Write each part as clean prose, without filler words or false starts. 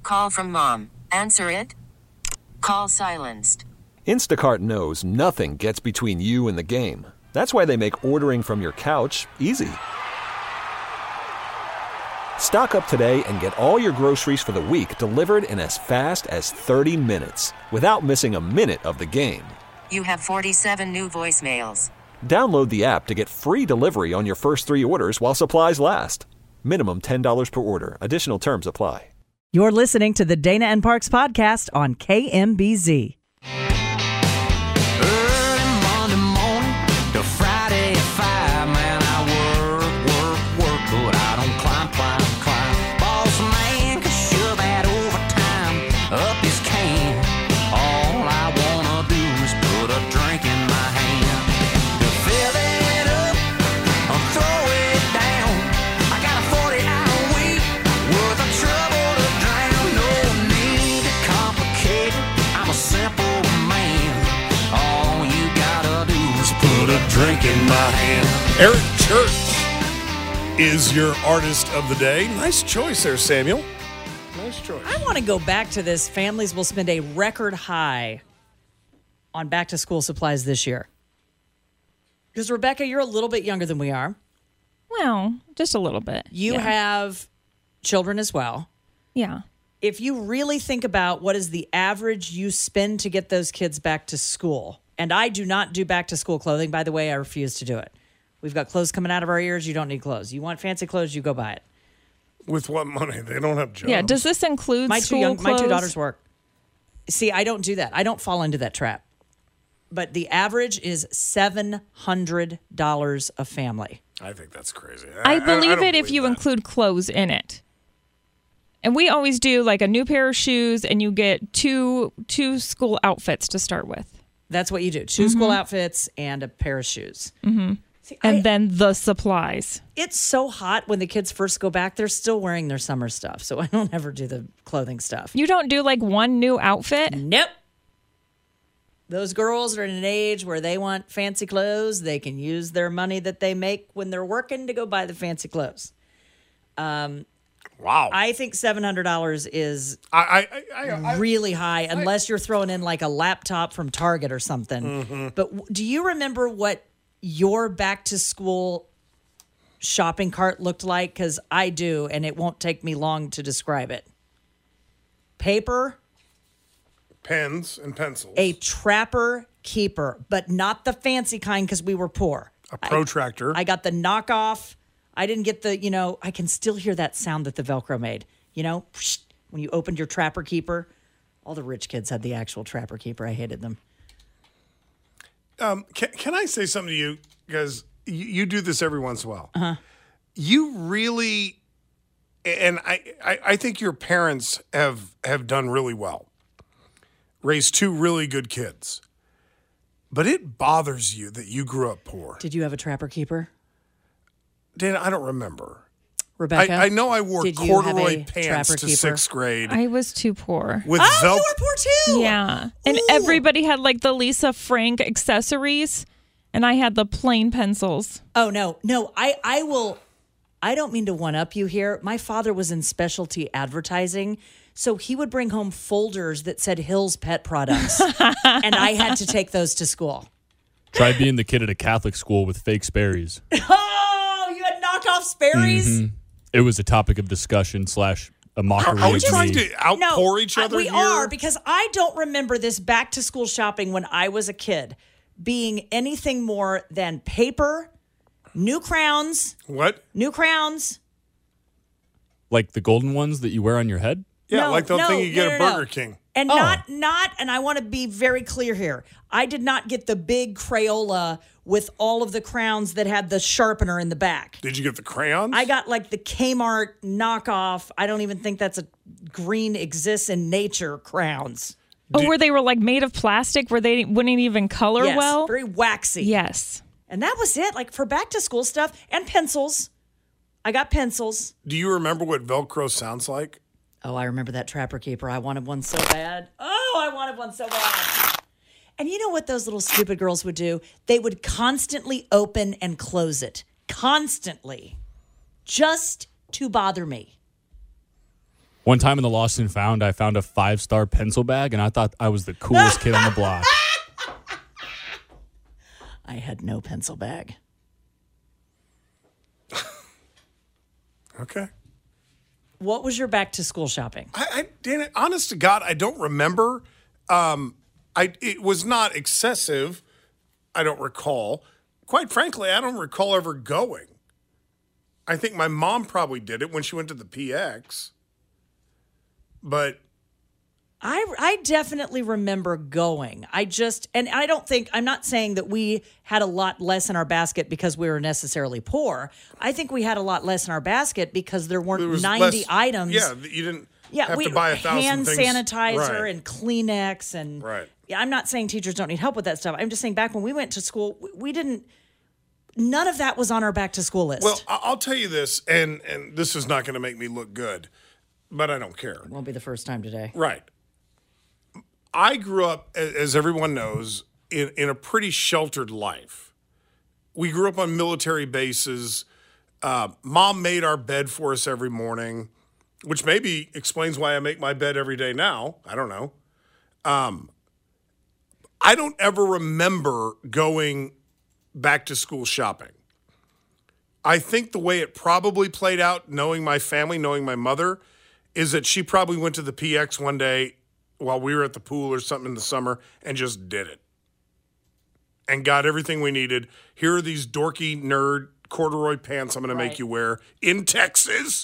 Call from mom. Answer it. Call silenced. Instacart knows nothing gets between you and the game. That's why they make ordering from your couch easy. Stock up today and get all your groceries for the week delivered in as fast as 30 minutes without missing a minute of the game. You have 47 new voicemails. Download the app to get free delivery on your first 3 orders while supplies last. Minimum $10 per order. Additional terms apply. You're listening to the Dana and Parks podcast on KMBZ. Early Monday morning to Friday at 5, man, I work, but I don't climb. Boss man can shove that overtime up his can. All I wanna do is put a drink in my hand. To fill it up or throw it down. I got a 40-hour week worth of trouble to drown. No need to complicate it. I'm a simple man. All you gotta do is put a drink in my hand. Eric Church is your artist of the day. Nice choice there, Samuel. Nice choice. I want to go back to this. Families will spend a record high on back-to-school supplies this year. Because, Rebecca, you're a little bit younger than we are. Well, just a little bit. You have children as well. Yeah. If you really think about what is the average you spend to get those kids back to school, and I do not do back-to-school clothing, by the way, I refuse to do it. We've got clothes coming out of our ears. You don't need clothes. You want fancy clothes, you go buy it. With what money? They don't have jobs. Yeah. Does this include My school two clothes? daughters work. See, I don't do that. I don't fall into that trap. But the average is $700 a family. I think that's crazy. I believe don't it if you that. include clothes in it. And we always do like a new pair of shoes, and you get two school outfits to start with. That's what you do. 2 school outfits and a pair of shoes. Mm-hmm. See, and then the supplies. It's so hot when the kids first go back. They're still wearing their summer stuff. So I don't ever do the clothing stuff. You don't do like one new outfit? Nope. Those girls are in an age where they want fancy clothes. They can use their money that they make when they're working to go buy the fancy clothes. Wow. I think $700 is I really high, unless you're throwing in like a laptop from Target or something. Mm-hmm. But do you remember what your back-to-school shopping cart looked like? Because I do, and it won't take me long to describe it. Paper. Pens and pencils. A Trapper Keeper, but not the fancy kind because we were poor. A protractor. I got the knockoff. I didn't get the, I can still hear that sound that the Velcro made. When you opened your Trapper Keeper. All the rich kids had the actual Trapper Keeper. I hated them. Can I say something to you? Because you do this every once in a while. Uh-huh. You really, and I think your parents have done really well. Raised 2 really good kids. But it bothers you that you grew up poor. Did you have a Trapper Keeper? Dana, I don't remember. Rebecca? I know I wore did you have corduroy a pants Trapper to Keeper? 6th grade. I was too poor. With you were poor too? Yeah. And Ooh. everybody had like the Lisa Frank accessories, and I had the plain pencils. Oh, no. I don't mean to one-up you here. My father was in specialty advertising, so he would bring home folders that said Hill's Pet Products, and I had to take those to school. Try being the kid at a Catholic school with fake Sperry's. Oh, you had knockoff Sperry's? Mm-hmm. It was a topic of discussion / a mockery. Are we of trying me. to outpour each other we here? are, because I don't remember this back-to-school shopping when I was a kid being anything more than paper, new crowns. What? New crowns. Like the golden ones that you wear on your head? Yeah, No, like the thing you get no, at no. Burger King. And not, and I want to be very clear here. I did not get the big Crayola with all of the crowns that had the sharpener in the back. Did you get the crayons? I got like the Kmart knockoff. I don't even think that's a green exists in nature crowns. Oh, where they were like made of plastic where they wouldn't even color Yes, well? very waxy. Yes. And that was it. Like for back to school stuff and pencils. I got pencils. Do you remember what Velcro sounds like? Oh, I remember that Trapper Keeper. I wanted one so bad. Oh, I wanted one so bad. And you know what those little stupid girls would do? They would constantly open and close it. Constantly. Just to bother me. One time in the Lost and Found, I found a 5-star pencil bag, and I thought I was the coolest kid on the block. I had no pencil bag. Okay. What was your back to school shopping? Dana, honest to God, I don't remember. It was not excessive. I don't recall. Quite frankly, I don't recall ever going. I think my mom probably did it when she went to the PX. But I definitely remember going. I'm not saying that we had a lot less in our basket because we were necessarily poor. I think we had a lot less in our basket because there weren't there was 90 less, items. Yeah, you didn't have to buy 1,000 hand things. sanitizer Right. and Kleenex and Right. Yeah, I'm not saying teachers don't need help with that stuff. I'm just saying back when we went to school, we didn't. None of that was on our back to school list. Well, I'll tell you this, and this is not going to make me look good, but I don't care. Won't be the first time today. Right. I grew up, as everyone knows, in a pretty sheltered life. We grew up on military bases. Mom made our bed for us every morning, which maybe explains why I make my bed every day now. I don't know. I don't ever remember going back to school shopping. I think the way it probably played out, knowing my family, knowing my mother, is that she probably went to the PX one day while we were at the pool or something in the summer and just did it. And got everything we needed. Here are these dorky nerd corduroy pants I'm going to make you wear in Texas.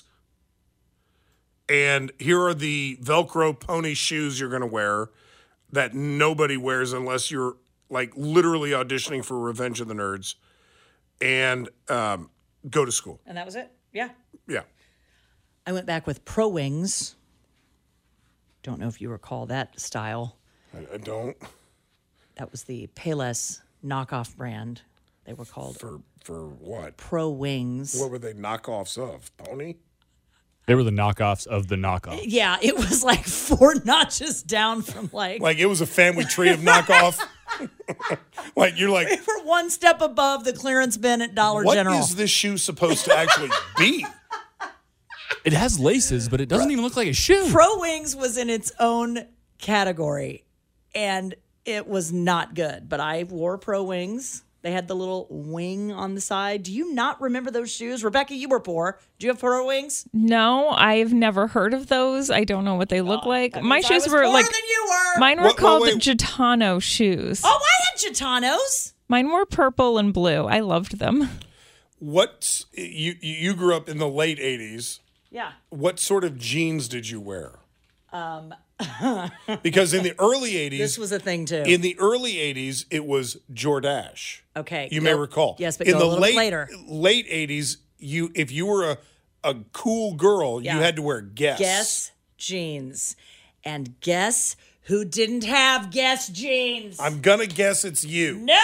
And here are the Velcro pony shoes you're going to wear that nobody wears unless you're like literally auditioning for Revenge of the Nerds. And go to school. And that was it? Yeah. Yeah. I went back with Pro Wings. Don't know if you recall that style. I don't. That was the Payless knockoff brand. They were called For what? Pro Wings. What were they knockoffs of? Pony? They were the knockoffs of the knockoff. Yeah, it was like 4 notches down from like Like it was a family tree of knockoff? Like you're like, we were one step above the clearance bin at Dollar General. what is this shoe supposed to actually be? It has laces, but it doesn't even look like a shoe. Pro Wings was in its own category, and it was not good. But I wore Pro Wings. They had the little wing on the side. Do you not remember those shoes? Rebecca, you were poor. Do you have Pro Wings? No, I've never heard of those. I don't know what they look like. That My means I shoes was were poorer like than you were. mine were Well, called wait. Gitano shoes. Oh, I had Gitanos. Mine were purple and blue. I loved them. What's you grew up in the late 80s. Yeah. What sort of jeans did you wear? Because in the early 80s, This was a thing too. in the early 80s, it was Jordache. Okay, You may go- recall. yes, but in go a the little late later. late 80s, if you were a cool girl, Yeah. you had to wear Guess. Guess jeans. And guess who didn't have Guess jeans? I'm gonna guess it's you. Nope.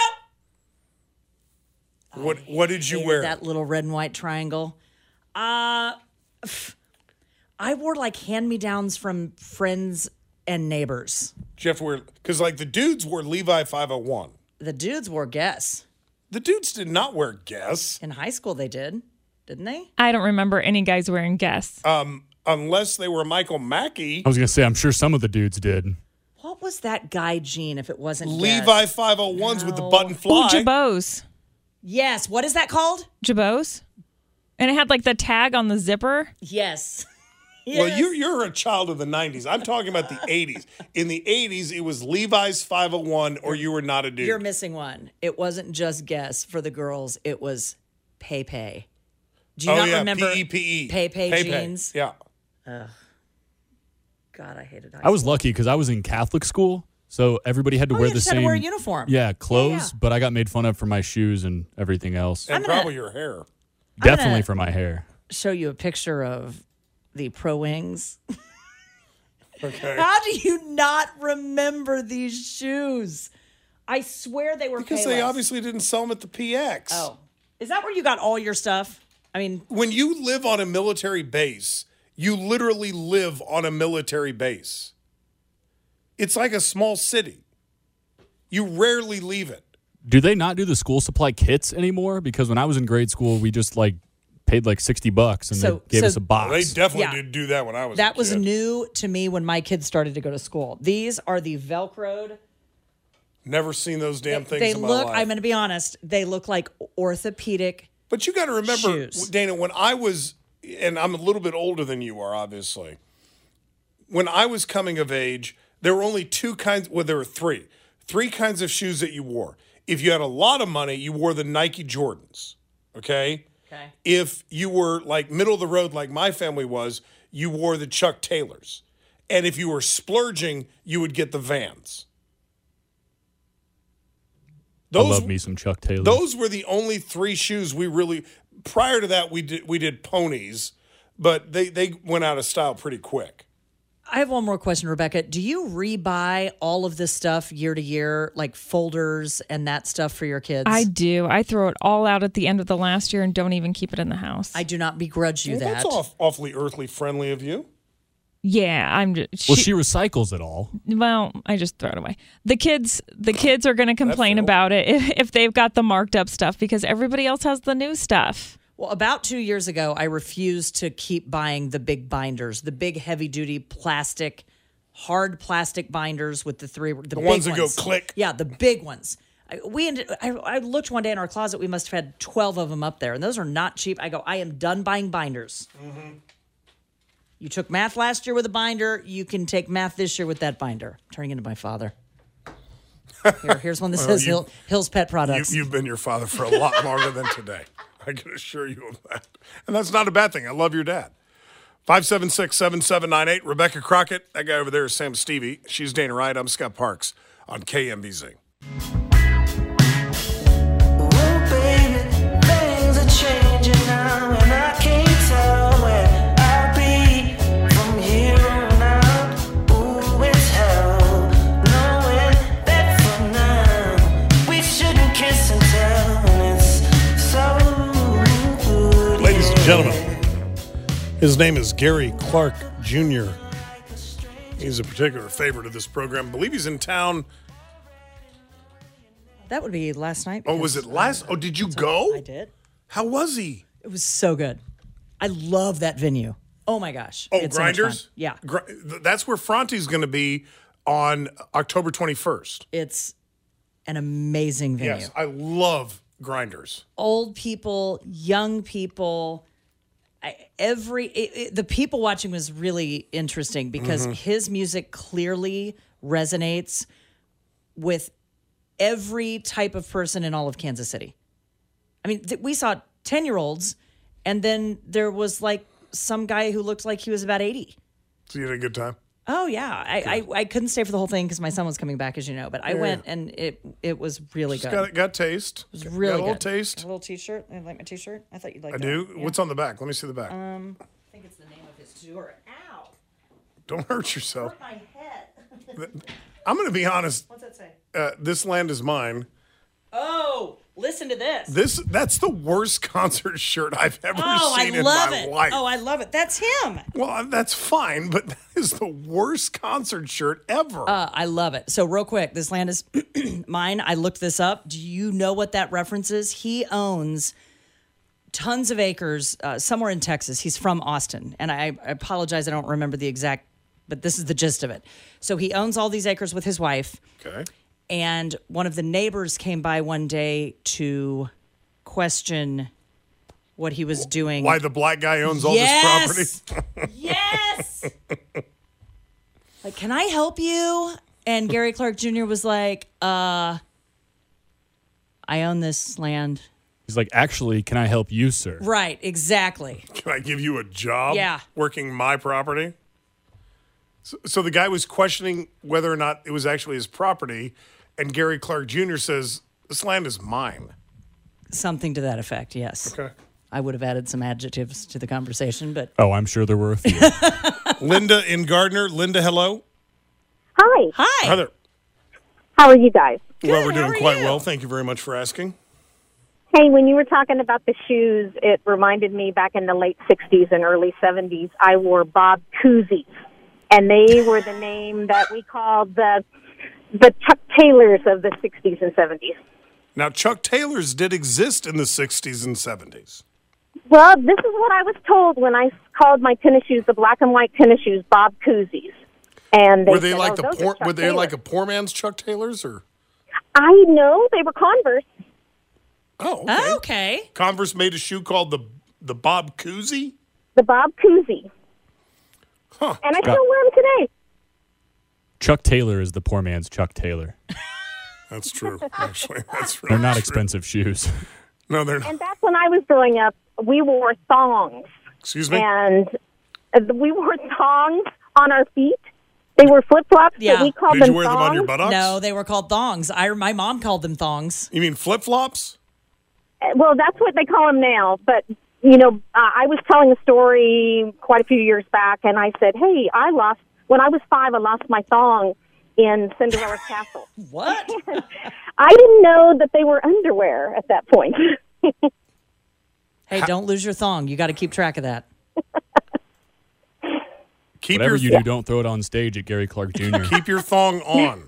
What did you Hated wear? that little red and white triangle. I wore like hand-me-downs from friends and neighbors. Jeff wear because like the dudes wore Levi 501. The dudes wore Guess. The dudes did not wear Guess In high school they did, didn't they? I don't remember any guys wearing Guess. unless they were Michael Mackey. I was going to say, I'm sure some of the dudes did. What was that guy jean if it wasn't Levi Guess? 501s with the No. button Ooh, fly. Jabots. Yes. What is that called? Jabots? And it had like the tag on the zipper. Yes. Well, Yes. you're a child of the 90s. I'm talking about the 80s. In the 80s, it was Levi's 501 or you were not a dude. You're missing one. It wasn't just Guess for the girls. It was Pei. Do you not remember P-E-P-E. Pei jeans? Yeah. God, I hated high I was school. lucky because I was in Catholic school, so everybody had to Oh, wear you the just had same. to wear a uniform. Yeah, clothes. Yeah. But I got made fun of for my shoes and everything else. And gonna- probably your hair. Definitely gonna- for my hair. Show you a picture of the Pro Wings. Okay. How do you not remember these shoes? I swear they were Because they Payless. obviously didn't sell them at the PX. Oh, is that where you got all your stuff? I mean, When you live on a military base, you literally live on a military base. It's like a small city. You rarely leave it. Do they not do the school supply kits anymore? Because when I was in grade school, we just like paid like $60 and So- they gave so- us a box. They definitely Yeah. did do that when I was That a was kid. new to me when my kids started to go to school. These are the Velcroed. Never seen those damn things They in my look, life. I'm going to be honest, they look like orthopedic. But you got to remember, Shoes. Dana, when I was, and I'm a little bit older than you are, obviously. When I was coming of age, there were only two kinds, well, there were three kinds of shoes that you wore. If you had a lot of money, you wore the Nike Jordans, okay? Okay. If you were like middle of the road, like my family was, you wore the Chuck Taylors. And if you were splurging, you would get the Vans. I love me some Chuck Taylor. Those were the only three shoes we really. Prior to that, we did ponies, but they went out of style pretty quick. I have one more question, Rebecca. Do you rebuy all of this stuff year to year, like folders and that stuff for your kids? I do. I throw it all out at the end of the last year and don't even keep it in the house. I do not begrudge you Well, that. that's awfully earthly friendly of you. Yeah, I'm just. Well, she recycles it all. Well, I just throw it away. The kids are going to complain fair. about it if they've got the marked up stuff because everybody else has the new stuff. Well, about 2 years ago, I refused to keep buying the big binders, the big heavy duty plastic, hard plastic binders with the big ones that go click. Yeah, the big ones. I looked one day in our closet. We must have had 12 of them up there, and those are not cheap. I go, I am done buying binders. Mm-hmm. You took math last year with a binder. You can take math this year with that binder. I'm turning into my father. Here's one that says Hill's Pet Products. You've been your father for a lot longer than today. I can assure you of that. And that's not a bad thing. I love your dad. 576-7798. Rebecca Crockett. That guy over there is Sam Stevie. She's Dana Wright. I'm Scott Parks on KMBZ. Oh, baby, things are changing now, and I can't tell where I'll be from here on out. Ooh, it's hell, knowing that for now we shouldn't kiss and tell, and it's so good. Ladies and gentlemen, his name is Gary Clark Jr. He's a particular favorite of this program. I believe he's in town. That would be last night. Oh, was it last? Oh, did you go? I did. How was he? It was so good. I love that venue. Oh my gosh. Oh, It's so much fun. Grinders? Yeah. That's where Fronte's going to be on October 21st. It's an amazing venue. Yes, I love Grinders. Old people, young people, the people watching was really interesting because his music clearly resonates with every type of person in all of Kansas City. I mean, we saw 10-year-olds, and then there was like some guy who looked like he was about 80. So you had a good time? Oh, yeah. I couldn't stay for the whole thing because my son was coming back, as you know, but I went, and it was really good. Got taste. It was really got a good. little taste. A little T-shirt. I like my T-shirt. I thought you'd like I that. do. Yeah. What's on the back? Let me see the back. I think it's the name of his tour. Ow! Don't hurt yourself. Hurt my head. I'm going to be honest. What's that say? This land is mine. Oh, listen to this. That's the worst concert shirt I've ever Oh, seen I in love my it. life. Oh, I love it. That's him. Well, that's fine, but that is the worst concert shirt ever. I love it. So real quick, this land is mine. I looked this up. Do you know what that reference is? He owns tons of acres somewhere in Texas. He's from Austin. And I apologize, I don't remember the exact, but this is the gist of it. So he owns all these acres with his wife. Okay. And one of the neighbors came by one day to question what he was doing. Why the black guy owns all this property? Yes. Like, can I help you? And Gary Clark Jr. was like, I own this land. He's like, actually, can I help you, sir? Right, exactly. Can I give you a job? Yeah. Working my property? So the guy was questioning whether or not it was actually his property, and Gary Clark Jr. says, this land is mine. Something to that effect, yes. Okay. I would have added some adjectives to the conversation, but Oh, I'm sure there were a few. Linda in Gardner. Linda, hello. Hi. hi. Hi there. How are you guys? Well, we're how doing are quite you? well. Thank you very much for asking. Hey, when you were talking about the shoes, it reminded me back in the late 60s and early 70s, I wore Bob Cousys, and they were the name that we called the Chuck Taylors of the 60s and 70s. Now, Chuck Taylors did exist in the 60s and 70s. Well, this is what I was told when I called my tennis shoes the black and white tennis shoes, Bob Cousys. And Were they said, like "Oh, the those are poor? Chuck Were they Taylor." like a poor man's Chuck Taylors or? I know they were Converse. Oh, okay. Oh, okay. Converse made a shoe called the Bob Cousy. The Bob Cousy. Huh. And I still wear them today. Chuck Taylor is the poor man's Chuck Taylor. That's true. Actually, that's really They're not true. expensive shoes. No, they're not. And back when I was growing up, we wore thongs. Excuse me. And we wore thongs on our feet. They were flip-flops, Yeah. but we called Did them you wear them on your thongs. buttocks? No, they were called thongs. My mom called them thongs. You mean flip flops? Well, that's what they call them now. But, I was telling a story quite a few years back, and I said, hey, when I was 5, I lost my thong in Cinderella's castle. What? I didn't know that they were underwear at that point. Hey, don't lose your thong. You got to keep track of that. Keep Whatever your you do, don't throw it on stage at Gary Clark Jr. keep your thong on.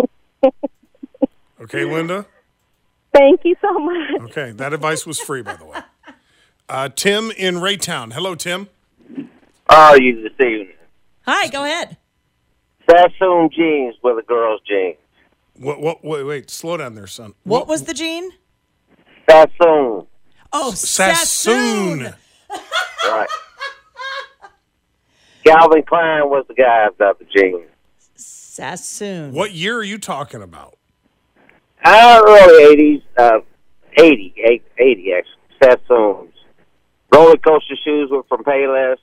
Okay, Linda. Thank you so much. Okay, that advice was free, by the way. Tim in Raytown. Hello, Tim. Oh, you this evening. Hi, go ahead. Sassoon jeans were the girls' jeans. Wait, slow down there, son. What was the gene? Sassoon. Oh, Sassoon. Sassoon. Right. Calvin Klein was the guy about the jeans. Sassoon. What year are you talking about? Early 80s. 80 actually. Sassoons. Roller coaster shoes were from Payless.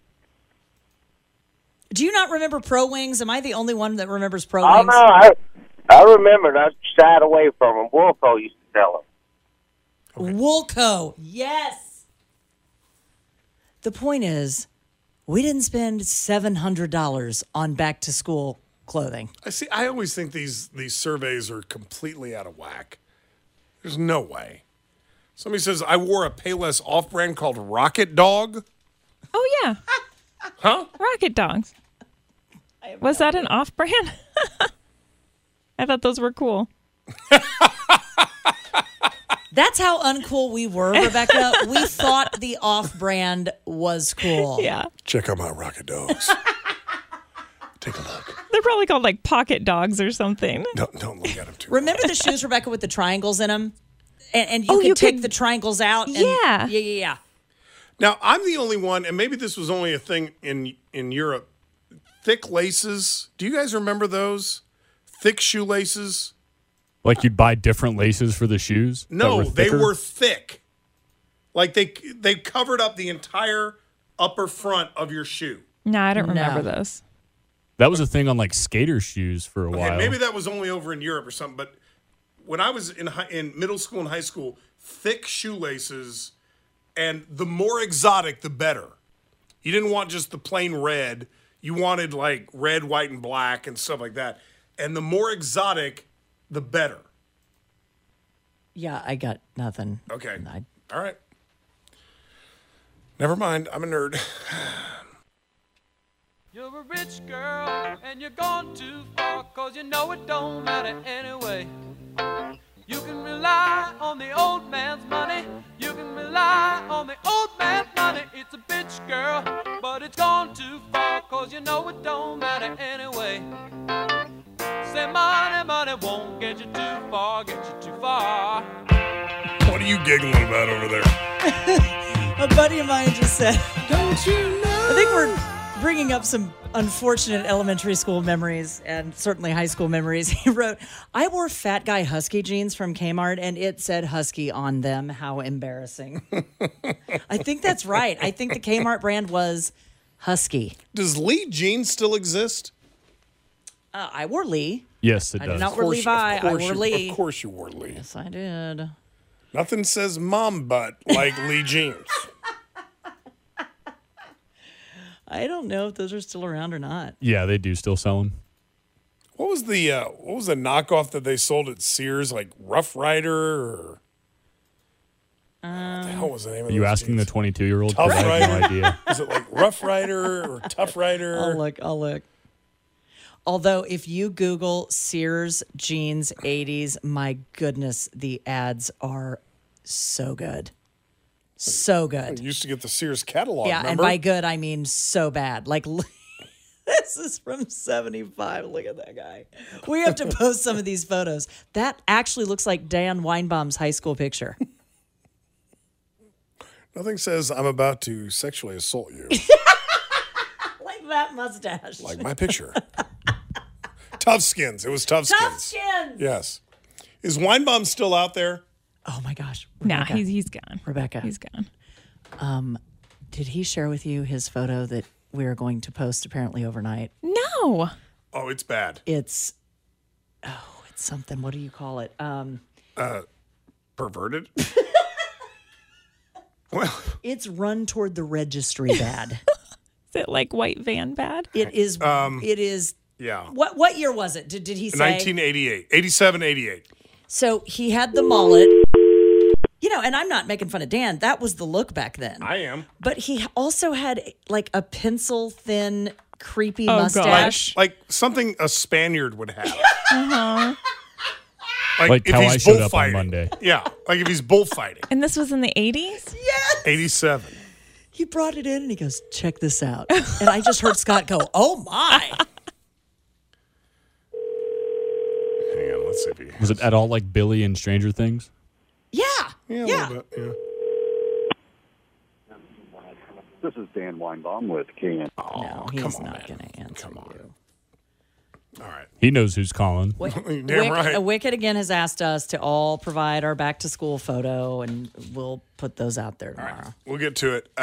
Do you not remember Pro Wings? Am I the only one that remembers Pro Oh, Wings? no, I remember. I shied away from them. Woolco used to sell them. Woolco. Yes. The point is, we didn't spend $700 on back to school clothing. I always think these surveys are completely out of whack. There's no way. Somebody says, I wore a Payless off-brand called Rocket Dog. Oh, yeah. Huh? Rocket Dogs. Was that an off-brand? I thought those were cool. That's how uncool we were, Rebecca. We thought the off-brand was cool. Yeah. Check out my Rocket Dogs. Take a look. They're probably called like pocket dogs or something. Don't look at them too Remember the shoes, Rebecca, with the triangles in them? And Oh, you you could take could- the triangles out. And, Yeah. Yeah. Now, I'm the only one, and maybe this was only a thing in Europe, thick laces. Do you guys remember those? Thick shoelaces? Like you'd buy different laces for the shoes? No, that they thicker? were thick. Like they covered up the entire upper front of your shoe. No, I don't remember No. those. That was a thing on like skater shoes for a Okay, while. maybe that was only over in Europe or something, but when I was in middle school and high school, thick shoelaces, and the more exotic, the better. You didn't want just the plain red. You wanted like red, white, and black and stuff like that. And the more exotic, the better. Yeah, I got nothing. Okay. I- All right. Never mind. I'm a nerd. You're a rich girl and you're gone too far, 'cause you know it don't matter anyway. You can rely on the old man's money. You can rely on the old man's money. It's a bitch girl, but it's gone too far, 'cause you know it don't matter anyway. Say money won't get you too far, get you too far. What are you giggling about over there? A buddy of mine just said, "Don't you know?" I think we're bringing up some unfortunate elementary school memories and certainly high school memories. He wrote, "I wore Fat Guy Husky jeans from Kmart and it said Husky on them. How embarrassing." I think that's right. I think the Kmart brand was Husky. Does Lee jeans still exist? I wore Lee. Yes, it I does. did not wear Levi. I wore Lee. Of course you wore Lee. Yes, I did. Nothing says mom butt like Lee jeans. I don't know if those are still around or not. Yeah, they do still sell them. What was the knockoff that they sold at Sears, like Rough Rider or what the hell was the name of Are you those asking jeans? the 22-year-old? Tough I have no Rider? idea. Is it like Rough Rider or Tough Rider? I'll look. Although, if you Google Sears jeans 80s, my goodness, the ads are so good. So good. I used to get the Sears catalog. Yeah, remember? and by good, I mean so bad. Like, this is from 75. Look at that guy. We have to post some of these photos. That actually looks like Dan Weinbaum's high school picture. Nothing says I'm about to sexually assault you. Like that mustache. Like my picture. Tough Skins. It was Tough Skins. Tough Skins. Yes. Is Weinbaum still out there? Oh my gosh. Nah, Rebecca. he's gone. Rebecca. He's gone. Did he share with you his photo that we are going to post apparently overnight? No. Oh, it's bad. It's something. What do you call it? Perverted? Well, It's run toward the registry bad. Is it like white van bad? It is. It is. yeah. What year was it? Did he say? 1988. 87, 88. So he had the mullet. You know, and I'm not making fun of Dan. That was the look back then. I am. But he also had like a pencil thin, creepy Oh, mustache. gosh. Like something a Spaniard would have. Uh-huh. Like if how he's I showed up on bullfighting. Monday. Yeah, like if he's bullfighting. And this was in the 80s? Yes. 87. He brought it in and he goes, check this out. And I just heard Scott go, oh my. Hang on, let's see if he Was it at all like Billy and Stranger Things? Yeah. Yeah, a little bit, yeah. This is Dan Weinbaum with KN. No, come he's on, not man. going to answer Come on. you. All right. He knows who's calling. Damn right. Wicked again has asked us to all provide our back to school photo, and we'll put those out there tomorrow. We'll get to it.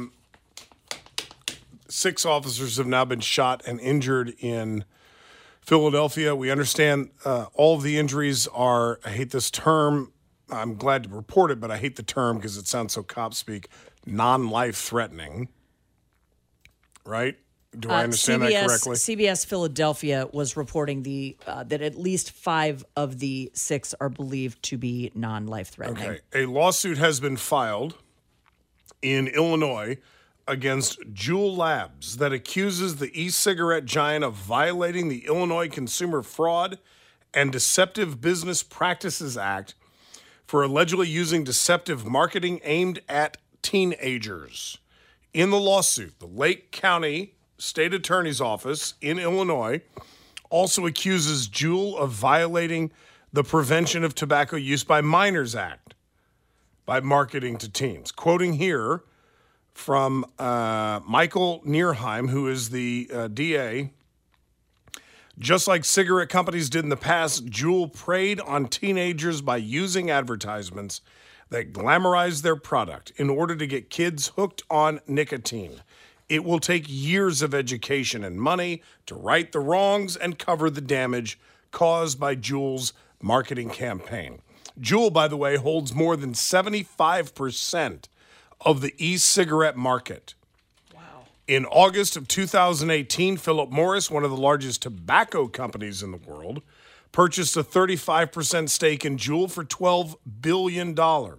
6 officers have now been shot and injured in Philadelphia. We understand all of the injuries are, I hate this term, I'm glad to report it, but I hate the term because it sounds so cop speak, non-life threatening. Right? Do I understand that correctly? CBS Philadelphia was reporting that at least 5 of the 6 are believed to be non-life threatening. Okay. A lawsuit has been filed in Illinois against Juul Labs that accuses the e-cigarette giant of violating the Illinois Consumer Fraud and Deceptive Business Practices Act for allegedly using deceptive marketing aimed at teenagers. In the lawsuit, the Lake County State Attorney's Office in Illinois also accuses Juul of violating the Prevention of Tobacco Use by Minors Act by marketing to teens. Quoting here from Michael Nierheim, who is the DA, just like cigarette companies did in the past, Juul preyed on teenagers by using advertisements that glamorize their product in order to get kids hooked on nicotine. It will take years of education and money to right the wrongs and cover the damage caused by Juul's marketing campaign. Juul, by the way, holds more than 75% of the e-cigarette market. Wow. In August of 2018, Philip Morris, one of the largest tobacco companies in the world, purchased a 35% stake in Juul for $12 billion.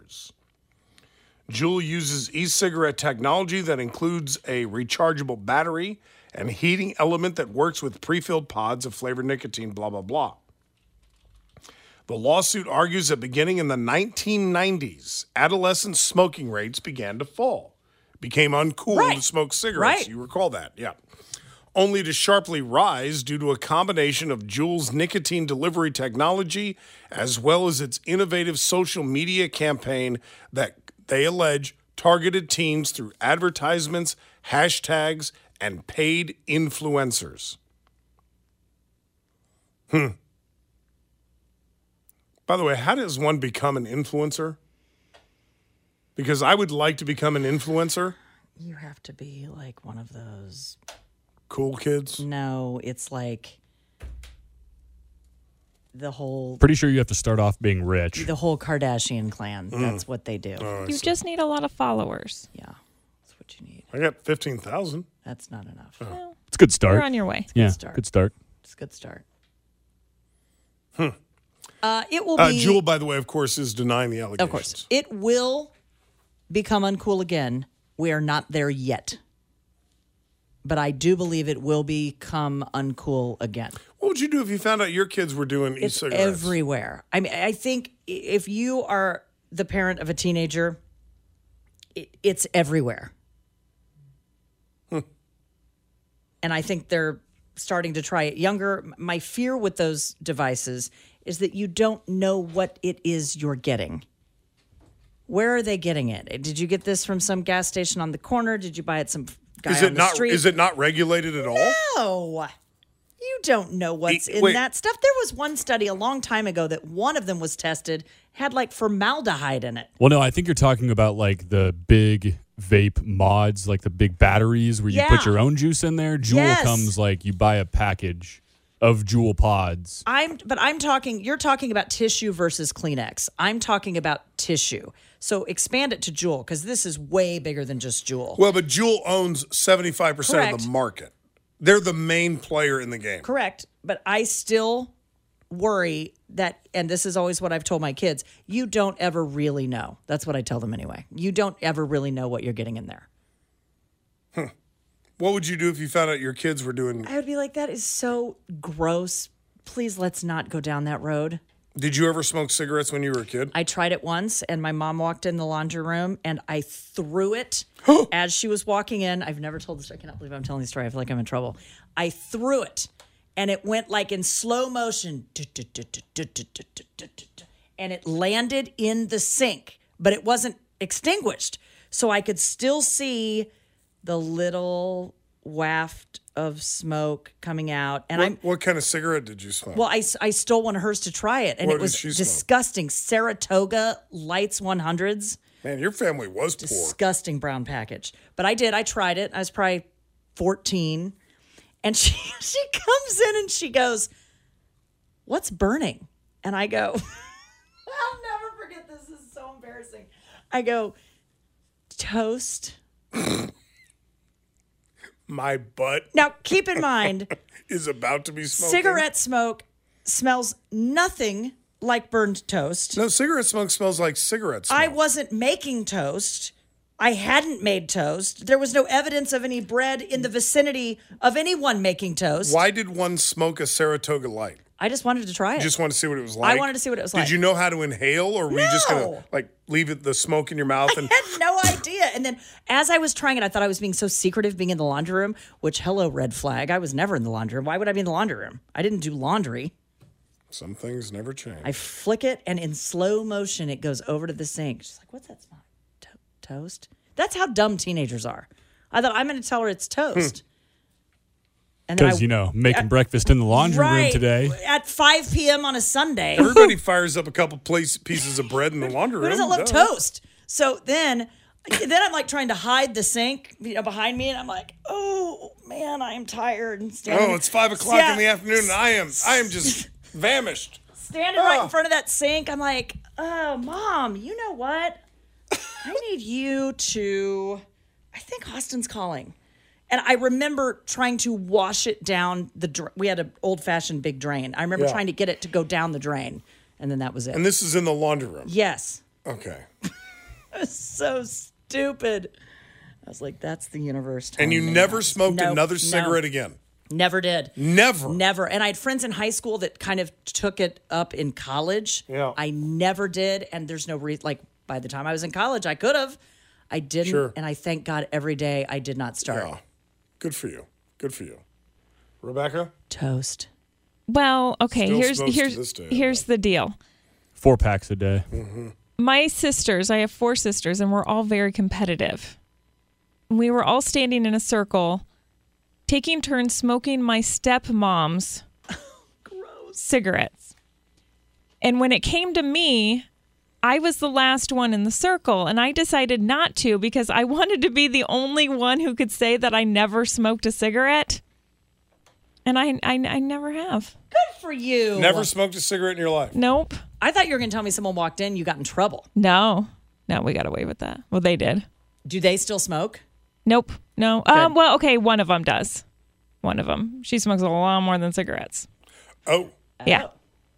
Juul uses e-cigarette technology that includes a rechargeable battery and heating element that works with pre-filled pods of flavored nicotine, blah, blah, blah. The lawsuit argues that beginning in the 1990s, adolescent smoking rates began to fall. It became uncool to smoke cigarettes. Right. You recall that, yeah. Only to sharply rise due to a combination of Juul's nicotine delivery technology as well as its innovative social media campaign that they allege targeted teens through advertisements, hashtags, and paid influencers. By the way, how does one become an influencer? Because I would like to become an influencer. You have to be like one of those cool kids. No, it's like the whole Pretty sure you have to start off being rich. the whole Kardashian clan. That's what they do. You just need a lot of followers. Yeah, that's what you need. I got 15,000. That's not enough. It's a good start. You're on your way. Yeah, start. good start. It's a good start. It will be. Juul, by the way, of course, is denying the allegations. Of course, it will become uncool again. We are not there yet, but I do believe it will become uncool again. What would you do if you found out your kids were doing It's e-cigarettes? everywhere. I mean, I think if you are the parent of a teenager, it's everywhere. And I think they're starting to try it younger. My fear with those devices is that you don't know what it is you're getting. Where are they getting it? Did you get this from some gas station on the corner? Did you buy it some guy on the street? Is it not regulated at all? No. You don't know what's in Wait. that stuff. There was one study a long time ago that one of them was tested, had like formaldehyde in it. Well, no, I think you're talking about like the big vape mods, like the big batteries where you put your own juice in there. Juul comes like you buy a package of Juul pods. You're talking about tissue versus Kleenex. I'm talking about tissue. So expand it to Juul because this is way bigger than just Juul. Well, but Juul owns 75% Correct. of the market. They're the main player in the game. Correct. But I still worry that, and this is always what I've told my kids, you don't ever really know. That's what I tell them anyway. You don't ever really know what you're getting in there. What would you do if you found out your kids were doing? I would be like, that is so gross. Please let's not go down that road. Did you ever smoke cigarettes when you were a kid? I tried it once, and my mom walked in the laundry room, and I threw it as she was walking in. I've never told this story. I cannot believe I'm telling this story. I feel like I'm in trouble. I threw it, and it went like in slow motion, and it landed in the sink, but it wasn't extinguished. So I could still see the little waft of smoke coming out. And what kind of cigarette did you smoke? I stole one of hers to try it, and What it did was she smoke? disgusting. Saratoga Lights 100s. Man, your family was poor. Disgusting brown package. But I did. I tried it. I was probably 14. And she comes in and she goes, "What's burning?" And I go, I'll never forget this. This is so embarrassing. I go, "Toast." My butt Now, keep in mind, is about to be smoking. cigarette smoke smells nothing like burned toast. No, cigarette smoke smells like cigarette smoke. I wasn't making toast. I hadn't made toast. There was no evidence of any bread in the vicinity of anyone making toast. Why did one smoke a Saratoga Light? I just wanted to try it. You just wanted to see what it was like? I wanted to see what it was like. Did you know how to inhale, or were you just going No. to like leave the smoke in your mouth? I had no idea. And then as I was trying it, I thought I was being so secretive being in the laundry room, which, hello, red flag. I was never in the laundry room. Why would I be in the laundry room? I didn't do laundry. Some things never change. I flick it, and in slow motion, it goes over to the sink. She's like, "What's that smell? Toast?" That's how dumb teenagers are. I thought, I'm going to tell her it's toast. And then Because, making breakfast in the laundry room Right. today. At 5 p.m. on a Sunday. Everybody fires up a couple pieces of bread in the laundry room. Who doesn't love Duh. toast? So then I'm like trying to hide the sink behind me, and I'm like, "Oh man, I am tired." And standing, Oh, it's 5 o'clock in the afternoon, and I am just famished. standing right in front of that sink. I'm like, "Oh, Mom, you know what? I need you to. I think Austin's calling." And I remember trying to wash it down we had an old-fashioned big drain. I remember trying to get it to go down the drain, and then that was it. And this is in the laundry room? Yes. Okay. It was so stupid. I was like, that's the universe. And you never smoked another cigarette again? Never did. Never? Never. And I had friends in high school that kind of took it up in college. Yeah. I never did. And there's no reason, like, by the time I was in college, I could have. I didn't. Sure. And I thank God every day I did not start. Yeah. Good for you. Good for you. Rebecca? Toast. Well, okay, Still here's smokes to this day, here's the deal. 4 packs a day. Mm-hmm. My sisters, I have 4 sisters, and we're all very competitive. We were all standing in a circle, taking turns smoking my stepmom's cigarettes. And when it came to me, I was the last one in the circle, and I decided not to because I wanted to be the only one who could say that I never smoked a cigarette. And I never have. Good for you. Never smoked a cigarette in your life? Nope. I thought you were going to tell me someone walked in, you got in trouble. No, we got away with that. Well, they did. Do they still smoke? Nope. No. Good. Well, okay, one of them does. One of them. She smokes a lot more than cigarettes. Oh. Yeah.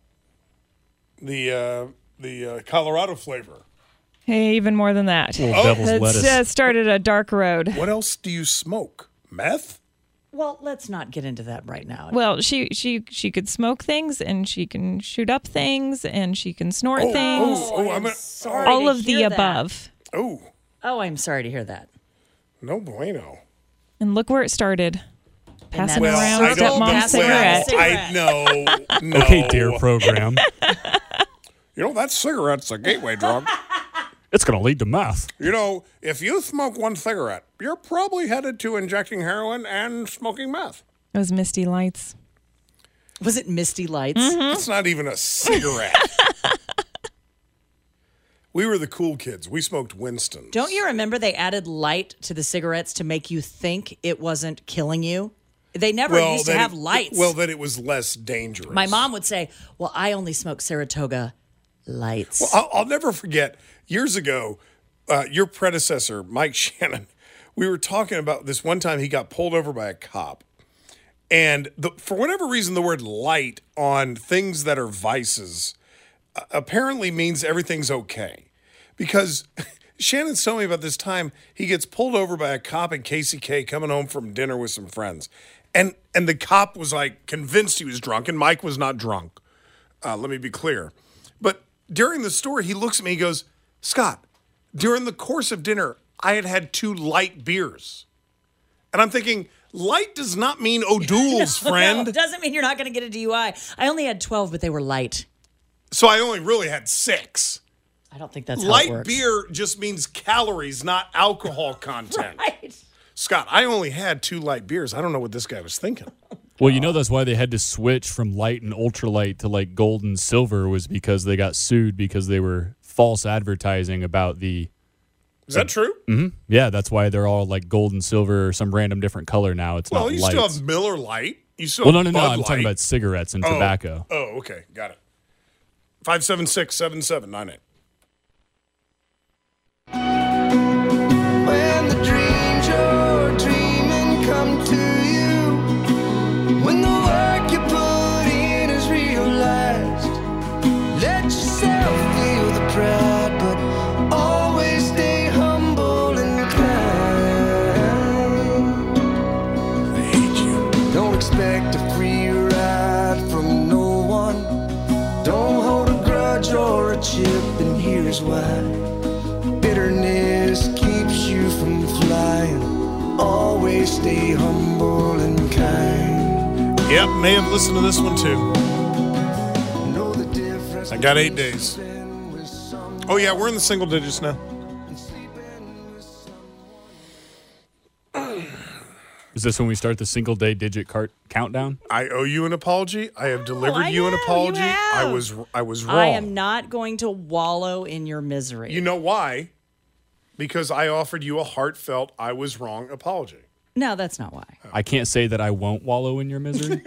The Colorado flavor. Hey, even more than that. Little devil's It's lettuce. started a dark road. What else do you smoke? Meth? Well, let's not get into that right now. Well, she could smoke things, and she can shoot up things, and she can snort things. I'm sorry all to of the hear that. above. Oh. Oh, I'm sorry to hear that. No bueno. And look where it started. Passing Well, around I don't know. stepmom's cigarette. I know. No. Okay, dear program. You know, that cigarette's a gateway drug. It's going to lead to meth. You know, if you smoke one cigarette, you're probably headed to injecting heroin and smoking meth. It was Misty Lights. Was it Misty Lights? It's not even a cigarette. We were the cool kids. We smoked Winston. Don't you remember they added light to the cigarettes to make you think it wasn't killing you? They never used to have lights. Well, that it was less dangerous. My mom would say, well, I only smoke Saratoga lights. Well, I'll never forget, years ago, your predecessor, Mike Shannon, we were talking about this one time he got pulled over by a cop. And for whatever reason, the word light on things that are vices apparently means everything's okay. Because Shannon's telling me about this time he gets pulled over by a cop in KCK coming home from dinner with some friends. And the cop was like convinced he was drunk, and Mike was not drunk. Let me be clear. But during the story, he looks at me, he goes, Scott, during the course of dinner, I had 2 light beers. And I'm thinking, light does not mean O'Doul's, friend. No, it doesn't mean you're not going to get a DUI. I only had 12, but they were light. So I only really had 6. I don't think that's how light it works. beer just means calories, not alcohol content. Right. Scott, I only had 2 light beers. I don't know what this guy was thinking. Well, you know that's why they had to switch from light and ultralight to like gold and silver was because they got sued because they were false advertising about the... Is that true? Mm-hmm. Yeah, that's why they're all like gold and silver or some random different color now. It's not Well, you lights. still have Miller Lite. You still Well, have no. Bud I'm talking Light. about cigarettes and tobacco. Oh, okay. Got it. 576-7798. When the dreams you're dreaming come to you, when the work you put in is realized, let yourself feel the pride, but always stay humble and kind. I hate you. Don't expect a free ride from no one. Don't hold a grudge or a chip, and here's why. Bitterness keeps you from flying. Always stay humble and kind. Yep, may have listened to this one too. Know the difference. I got 8 days. Oh yeah, we're in the single digits now. Is this when we start the single day digit countdown? I owe you an apology. I have delivered I you an know, you apology. have. I was wrong. I am not going to wallow in your misery. You know why? Because I offered you a heartfelt I was wrong apology. No, that's not why. I can't say that I won't wallow in your misery.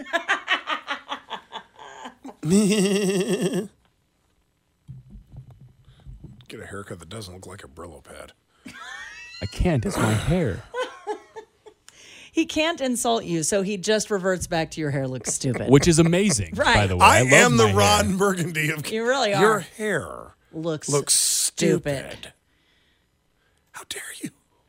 Get a haircut that doesn't look like a Brillo pad. I can't. It's my hair. He can't insult you, so he just reverts back to your hair looks stupid. Which is amazing, Right. by the way. I love am the my Ron hair. Burgundy of You really are. Your hair looks stupid. How dare you?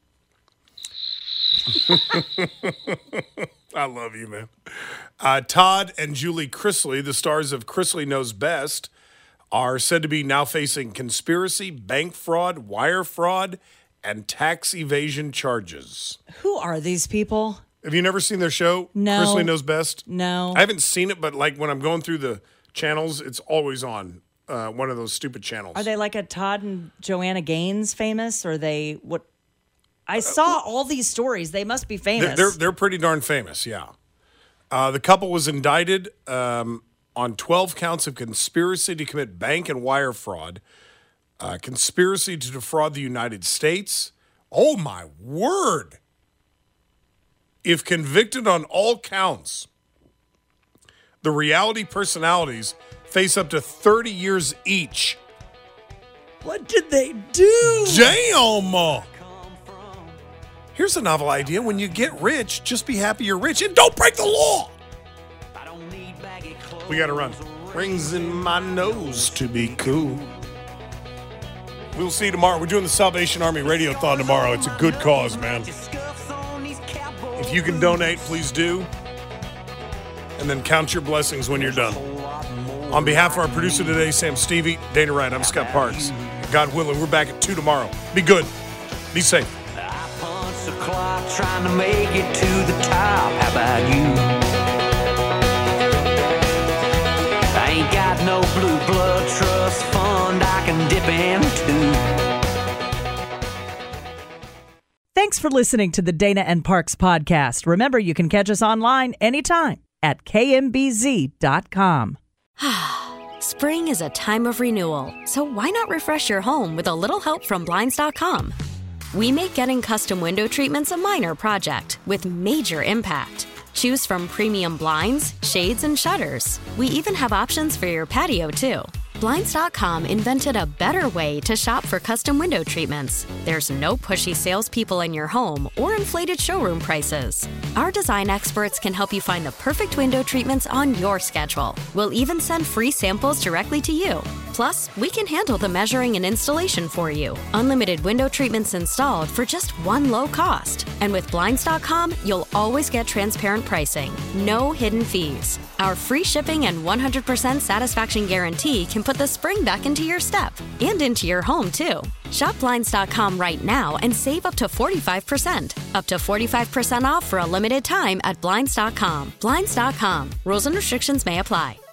I love you, man. Todd and Julie Chrisley, the stars of Chrisley Knows Best, are said to be now facing conspiracy, bank fraud, wire fraud, and tax evasion charges. Who are these people? Have you never seen their show? No. Chrisley Knows Best? No. I haven't seen it, but like when I'm going through the channels, it's always on one of those stupid channels. Are they like a Todd and Joanna Gaines famous? Or are they what? I saw all these stories. They must be famous. They're pretty darn famous, yeah. The couple was indicted on 12 counts of conspiracy to commit bank and wire fraud, conspiracy to defraud the United States. Oh, my word. If convicted on all counts, the reality personalities face up to 30 years each. What did they do? Damn! Here's a novel idea. When you get rich, just be happy you're rich and don't break the law. We got to run. Rings in my nose to be cool. We'll see you tomorrow. We're doing the Salvation Army Radiothon tomorrow. It's a good cause, man. If you can donate, please do. And then count your blessings when you're done. On behalf of our producer today, Sam Stevie, Dana Wright, I'm Scott Parks. God willing, we're back at 2 tomorrow. Be good. Be safe. I punched the clock trying to make it to the top. How about you? I ain't got no blue blood trust fund I can dip into. Thanks for listening to the Dana and Parks podcast. Remember, you can catch us online anytime at kmbz.com. Spring is a time of renewal, so why not refresh your home with a little help from Blinds.com? We make getting custom window treatments a minor project with major impact. Choose from premium blinds, shades, and shutters. We even have options for your patio, too. Blinds.com invented a better way to shop for custom window treatments. There's no pushy salespeople in your home or inflated showroom prices. Our design experts can help you find the perfect window treatments on your schedule. We'll even send free samples directly to you. Plus, we can handle the measuring and installation for you. Unlimited window treatments installed for just one low cost. And with Blinds.com, you'll always get transparent pricing. No hidden fees. Our free shipping and 100% satisfaction guarantee can put the spring back into your step and into your home, too. Shop Blinds.com right now and save up to 45%. Up to 45% off for a limited time at Blinds.com. Blinds.com. Rules and restrictions may apply.